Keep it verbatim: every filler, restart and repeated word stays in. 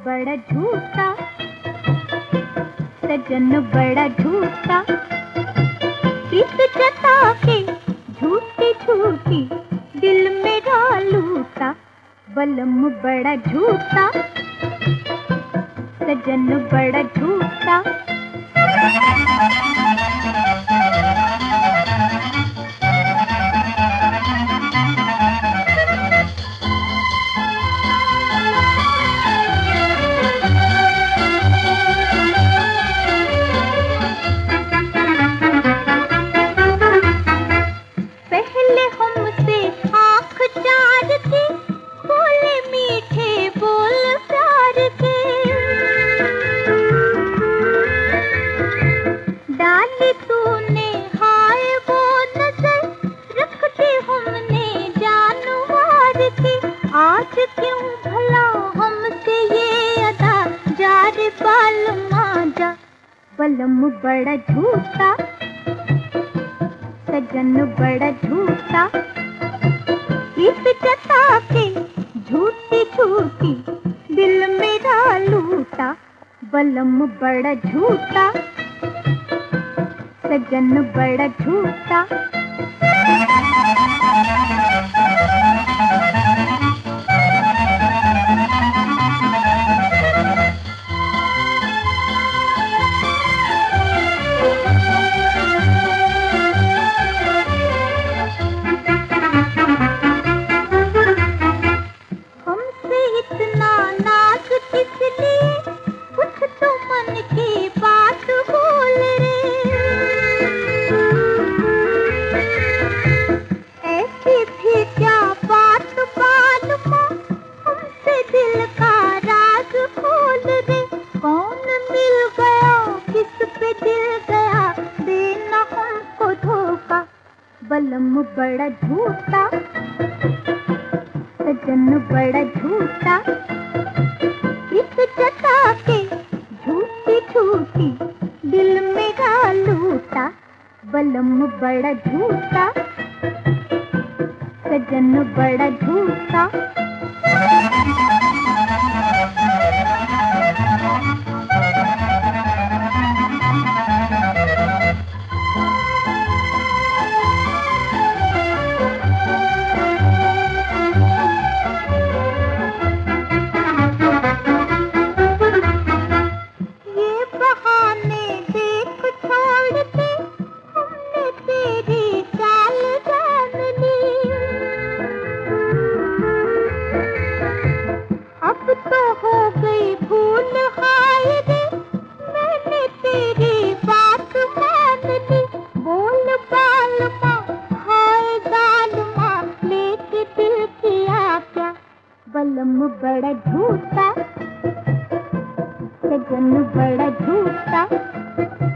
बड़ा झूठा, सजन बड़ा झूठा, प्रीत जता के झूठी झूठी दिल मेरा लूटा। बलम बड़ा झूठा, सजन बड़ा झूठा। पहले हमसे आँख चार के बोले मीठे बोल प्यार के, डाली तूने हाय वो नजर रखते हमने जान मार के। आज क्यों भला हमसे ये अदा, जा रे बाल माजा। बलम बड़ा झूठा, सजन बड़ा झूठा, प्रीत जता के झूठी झूठी दिल मेरा लूटा। बलम बड़ा झूठा, सजन बड़ा झूठा। हमसे इतना नाज किस लिए, कुछ तो मन की बात बोल रे। ऐसी भी क्या बात मालूम, हमसे दिल का राज खोल रे। कौन मिल गया किस पे दिल गया, देना हमको धोखा। बलम बड़ा झूठा, सजन बड़ा झूठा, प्रीत जता के झूठी झूठी दिल मेरा लूटा। बलम बड़ा झूठा, सजन बड़ा झूठा। ये बहाने देख छोड़ के हमने तेरी चाल जान ली। अब तो हो गई भूल हाय रे, मैंने तेरी बात मान ली। बोल बाल माँ हाय गाल माँ, लेके दिल किया क्या। बलम बड़ा झूठा, सजन बड़ा झूठा।